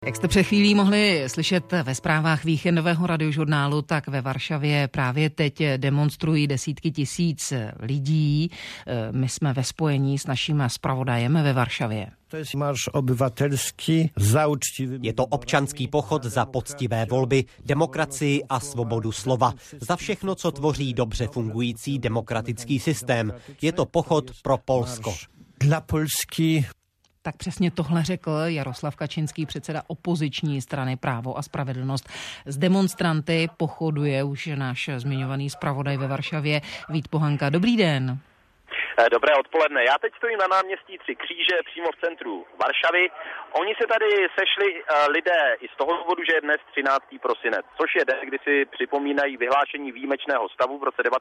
Jak jste před chvílí mohli slyšet ve zprávách víkendového radiožurnálu, tak ve Varšavě právě teď demonstrují desítky tisíc lidí. My jsme ve spojení s naším zpravodajem ve Varšavě. To je marš obyvatelský za uczciwy. Je to občanský pochod za poctivé volby, demokracii a svobodu slova. Za všechno, co tvoří dobře fungující demokratický systém. Je to pochod pro Polsko. Dla Polski. Tak přesně tohle řekl Jaroslav Kačinský, předseda opoziční strany Právo a spravedlnost. S demonstranty pochoduje už náš zmiňovaný zpravodaj ve Varšavě Vít Pohanka. Dobrý den. Dobré odpoledne. Já teď stojím na náměstí Tři kříže přímo v centru Varšavy. Oni se tady sešli lidé i z toho důvodu, že je dnes 13. prosinec, což je den, kdy si připomínají vyhlášení výjimečného stavu v roce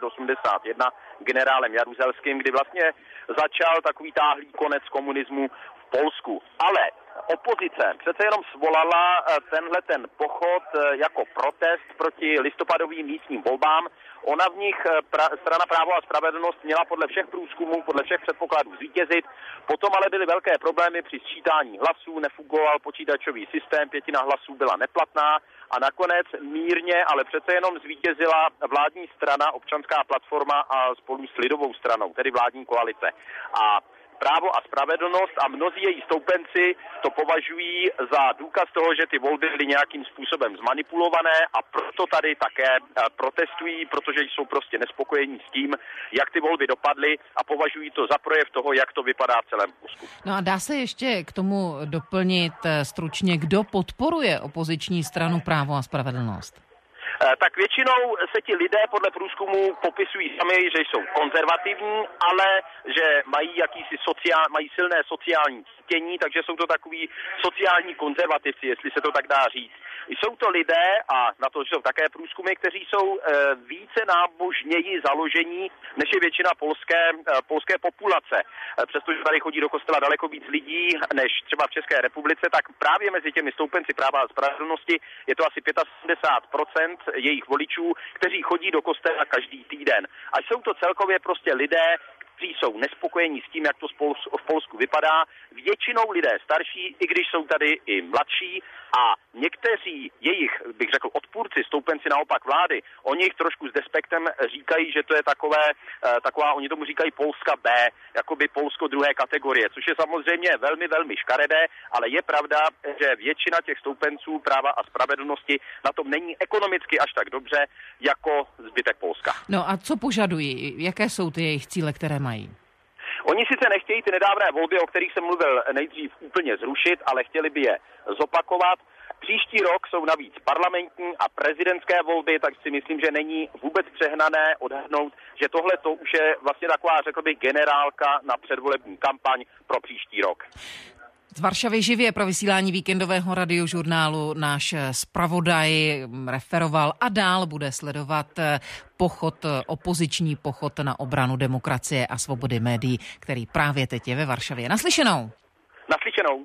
1981 generálem Jaruzelským, kdy vlastně začal takový táhlý konec komunismu v Polsku. Ale opozice přece jenom svolala ten pochod jako protest proti listopadovým místním volbám. Ona v nich, strana Právo a spravedlnost, měla podle všech průzkumů, podle všech předpokladů zvítězit. Potom ale byly velké problémy při sčítání hlasů, nefungoval počítačový systém, 1/5 hlasů byla neplatná a nakonec mírně, ale přece jenom zvítězila vládní strana Občanská platforma a spolu s lidovou stranou, tedy vládní koalice. A Právo a spravedlnost a mnozí její stoupenci to považují za důkaz toho, že ty volby byly nějakým způsobem zmanipulované a proto tady také protestují, protože jsou prostě nespokojení s tím, jak ty volby dopadly a považují to za projev toho, jak to vypadá v celém Polsku. No a dá se ještě k tomu doplnit stručně, kdo podporuje opoziční stranu Právo a spravedlnost? Tak většinou se ti lidé podle průzkumu popisují sami, že jsou konzervativní, ale že mají mají silné sociální cítění, takže jsou to takový sociální konzervativci, jestli se to tak dá říct. Jsou to lidé, a na to jsou také průzkumy, kteří jsou více nábožněji založení, než je většina polské populace. Přestože tady chodí do kostela daleko víc lidí, než třeba v České republice, tak právě mezi těmi stoupenci Práva a spravedlnosti je to asi 75% jejich voličů, kteří chodí do kostela každý týden. A jsou to celkově prostě lidé, kteří jsou nespokojení s tím, jak to v Polsku vypadá. Většinou lidé starší, i když jsou tady i mladší, a někteří jejich, bych řekl, odpůrci, stoupenci naopak vlády, oni jich trošku s despektem říkají, že to je taková, oni tomu říkají Polska B, jakoby Polsko druhé kategorie, což je samozřejmě velmi, velmi škaredé, ale je pravda, že většina těch stoupenců Práva a spravedlnosti na tom není ekonomicky až tak dobře jako zbytek Polska. No a co požadují? Jaké jsou ty jejich cíle, které mají? Oni sice nechtějí ty nedávné volby, o kterých jsem mluvil, nejdřív úplně zrušit, ale chtěli by je zopakovat. Příští rok jsou navíc parlamentní a prezidentské volby, tak si myslím, že není vůbec přehnané odhadnout, že tohle to už je vlastně taková, řekl bych, generálka na předvolební kampaň pro příští rok. Z Varšavy živě pro vysílání víkendového radiožurnálu náš zpravodaj referoval a dál bude sledovat opoziční pochod na obranu demokracie a svobody médií, který právě teď je ve Varšavě. Naslyšenou. Naslyšenou.